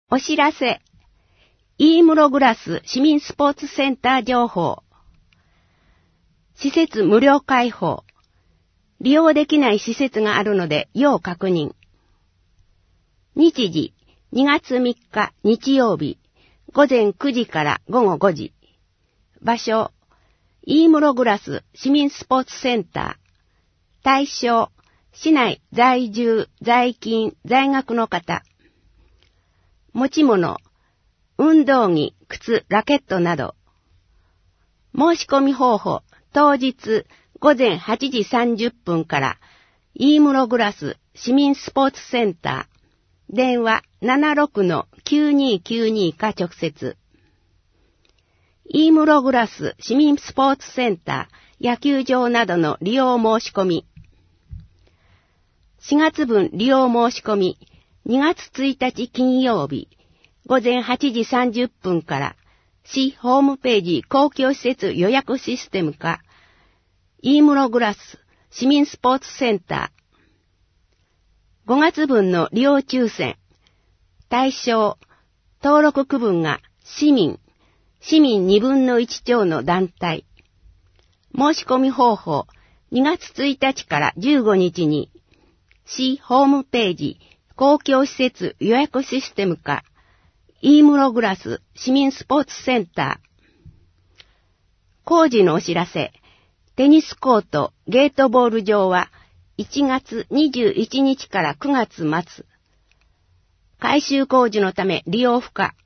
お知らせ。イームログラス市民スポーツセンター情報。施設無料開放。利用できない施設があるので要確認。日時、2月3日日曜日、午前9時から午後5時。場所、イームログラス市民スポーツセンター。対象、市内在住、在勤、在学の方。持ち物、運動着、靴、ラケットなど。申し込み方法、当日午前8時30分からイームログラス市民スポーツセンター、電話 76-9292 か直接。イームログラス市民スポーツセンター、野球場などの利用申し込み。4月分利用申し込み、2月1日金曜日、午前8時30分から市ホームページ公共施設予約システムか、イームログラス市民スポーツセンター。5月分の利用抽選。対象、登録区分が市民2分の1超の団体。申し込み方法、2月1日から15日に、市ホームページ公共施設予約システムか、イームログラス市民スポーツセンター。工事のお知らせ。テニスコート、ゲートボール場は1月21日から9月末。改修工事のため利用不可。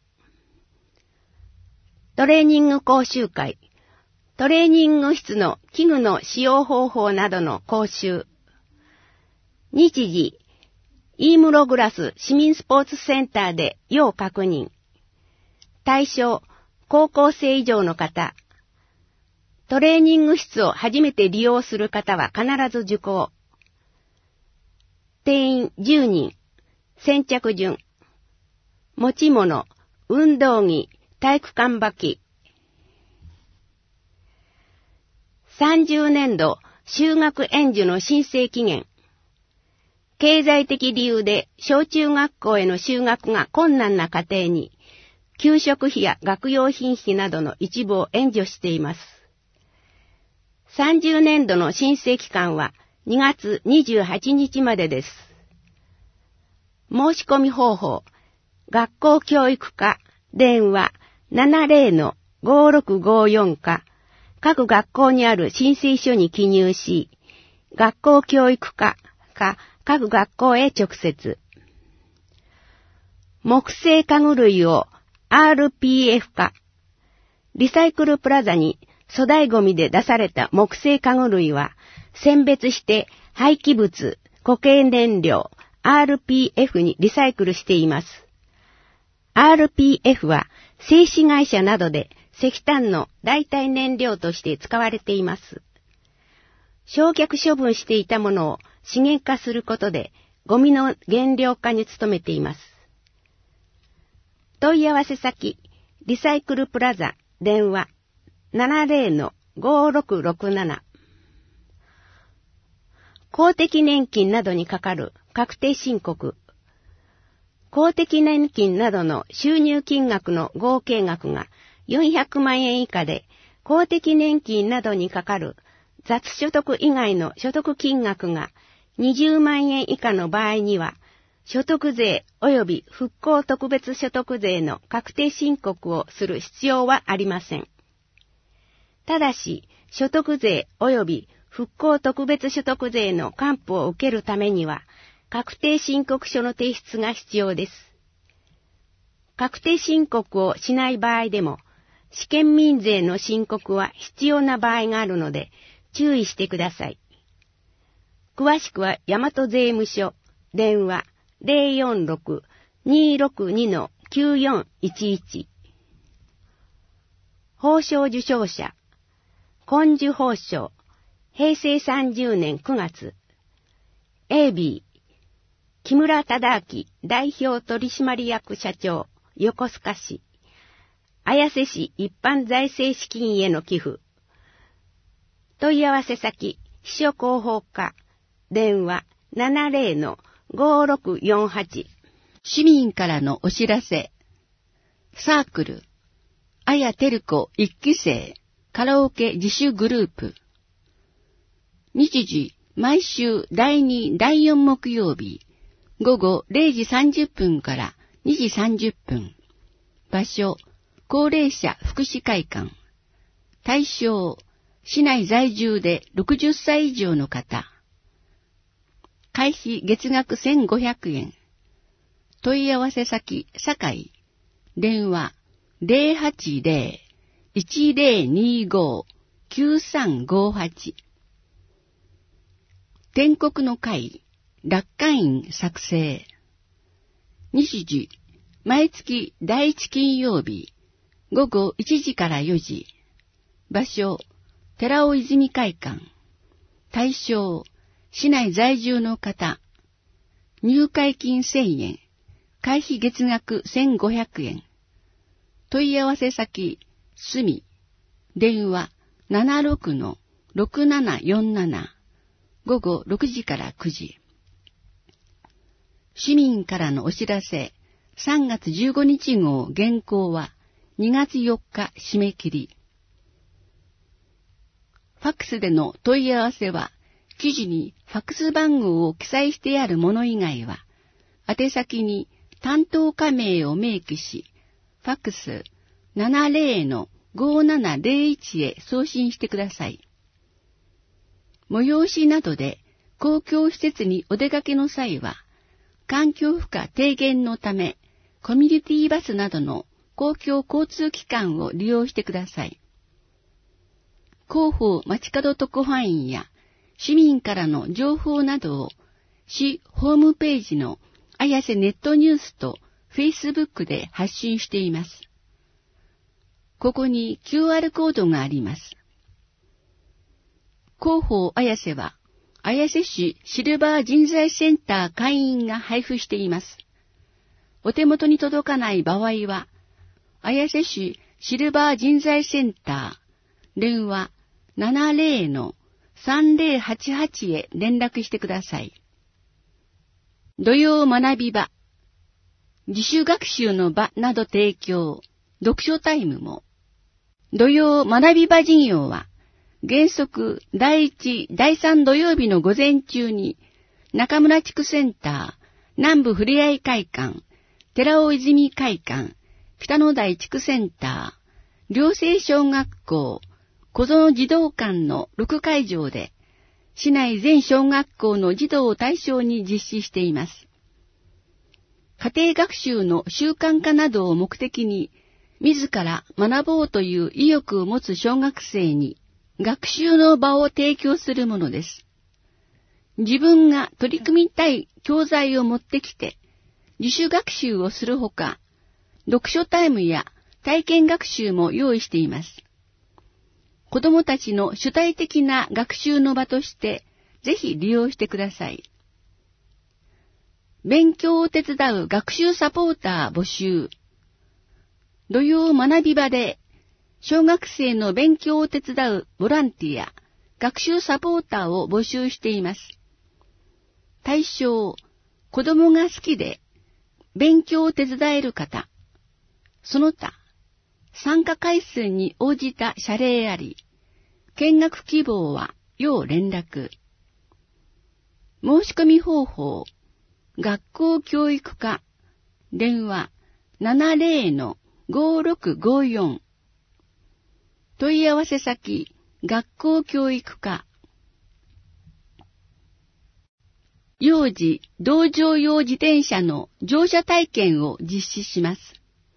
トレーニング講習会。トレーニング室の器具の使用方法などの講習。日時、イームログラス市民スポーツセンターで要確認。対象、高校生以上の方。トレーニング室を初めて利用する方は必ず受講。定員10人。先着順。持ち物、運動着、体育館履き。30年度就学援助の申請期限。経済的理由で小中学校への就学が困難な家庭に、給食費や学用品費などの一部を援助しています。30年度の申請期間は2月28日までです。申し込み方法、学校教育課、電話 70-5654 か、各学校にある申請書に記入し、学校教育課か各学校へ直接。木製家具類を RPF 化。リサイクルプラザに粗大ゴミで出された木製家具類は選別して廃棄物、固形燃料 RPF にリサイクルしています。RPF は製紙会社などで石炭の代替燃料として使われています。焼却処分していたものを資源化することでゴミの減量化に努めています。問い合わせ先、リサイクルプラザ、電話 70-5667。公的年金などにかかる確定申告。公的年金などの収入金額の合計額が400万円以下で、公的年金などにかかる雑所得以外の所得金額が20万円以下の場合には、所得税及び復興特別所得税の確定申告をする必要はありません。ただし、所得税及び復興特別所得税の還付を受けるためには、確定申告書の提出が必要です。確定申告をしない場合でも、試験民税の申告は必要な場合があるので、注意してください。詳しくは大和税務署、電話 046-262-9411。報奨受賞者、紺樹報奨、平成30年9月。AB、木村忠明代表取締役社長、横須賀市。綾瀬市一般財政資金への寄付。問い合わせ先、秘書広報課、電話 70-5648。 市民からのお知らせ。 サークル、あやてるこ1期生、カラオケ自主グループ。日時、毎週第2、第4木曜日、午後0時30分から2時30分。場所、高齢者福祉会館。対象、市内在住で60歳以上の方。会費月額1500円。問い合わせ先、堺。電話、080-1025-9358。天国の会、楽観院作成。日時、毎月第1金曜日、午後1時から4時。場所、寺尾泉会館。対象、市内在住の方。入会金1000円。会費月額1500円。問い合わせ先、すみ。電話、76-6747。午後6時から9時。市民からのお知らせ、3月15日号原稿は2月4日締め切り。ファックスでの問い合わせは、記事にファックス番号を記載してあるもの以外は、宛先に担当課名を明記し、ファックス 70-5701 へ送信してください。催しなどで公共施設にお出かけの際は、環境負荷低減のため、コミュニティバスなどの公共交通機関を利用してください。広報街角特派員や市民からの情報などを市ホームページの綾瀬ネットニュースとフェイスブックで発信しています。ここに QR コードがあります。広報綾瀬は、綾瀬市シルバー人材センター会員が配布しています。お手元に届かない場合は、綾瀬市シルバー人材センター、電話 70-3088 へ連絡してください。土曜学び場、自主学習の場など提供、読書タイムも。土曜学び場事業は、原則第1、第3土曜日の午前中に、中村地区センター、南部ふれあい会館、寺尾泉会館、北野台地区センター、両成小学校、小園児童館の6会場で、市内全小学校の児童を対象に実施しています。家庭学習の習慣化などを目的に、自ら学ぼうという意欲を持つ小学生に、学習の場を提供するものです。自分が取り組みたい教材を持ってきて、自主学習をするほか、読書タイムや体験学習も用意しています。子どもたちの主体的な学習の場として、ぜひ利用してください。勉強を手伝う学習サポーター募集。土曜学び場で、小学生の勉強を手伝うボランティア、学習サポーターを募集しています。対象、子供が好きで、勉強を手伝える方、その他、参加回数に応じた謝礼あり、見学希望は要連絡。申し込み方法、学校教育課、電話 70-5654。問い合わせ先、学校教育課。幼児同乗用自転車の乗車体験を実施します。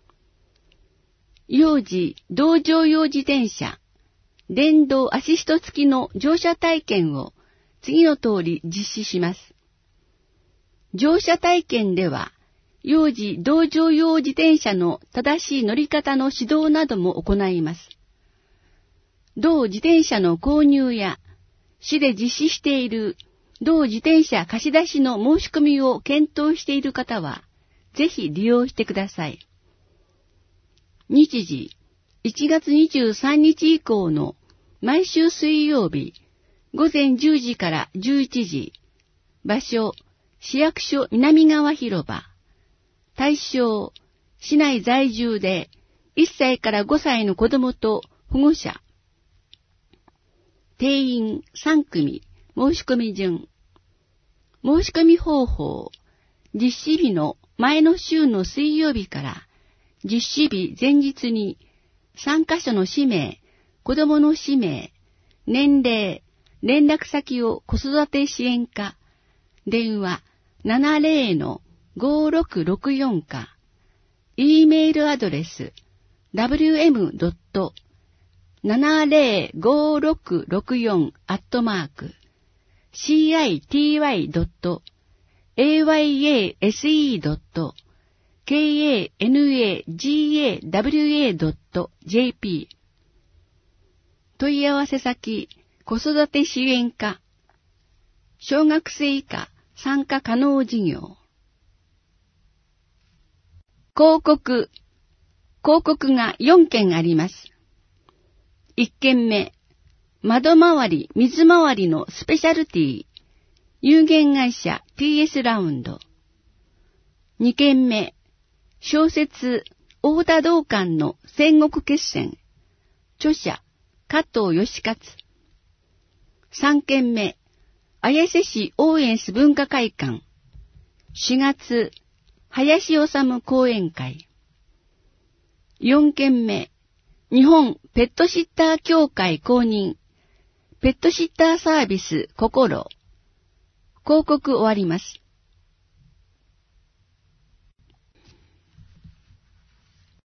幼児同乗用自転車、電動アシスト付きの乗車体験を次の通り実施します。乗車体験では、幼児同乗用自転車の正しい乗り方の指導なども行います。同自転車の購入や、市で実施している同自転車貸し出しの申し込みを検討している方は、ぜひ利用してください。日時、1月23日以降の毎週水曜日、午前10時から11時、場所、市役所南側広場、対象、 市内在住で1歳から5歳の子供と保護者。定員3組、申し込み順。申し込み方法。実施日の前の週の水曜日から実施日前日に参加者の氏名、子供の氏名、年齢、連絡先を子育て支援課、電話 70-5664 か、E メールアドレス www.city-city.ayasca.jp 問い合わせ先、子育て支援課、小学生以下参加可能事業。広告が4件あります。1件目、窓回り、水回りのスペシャルティ、有限会社 TS ラウンド。2件目、小説、大田道館の戦国決戦、著者、加藤義勝。3件目、綾瀬市応援ス文化会館、4月、林修講演会。4件目、日本ペットシッター協会公認、ペットシッターサービス心。広告終わります。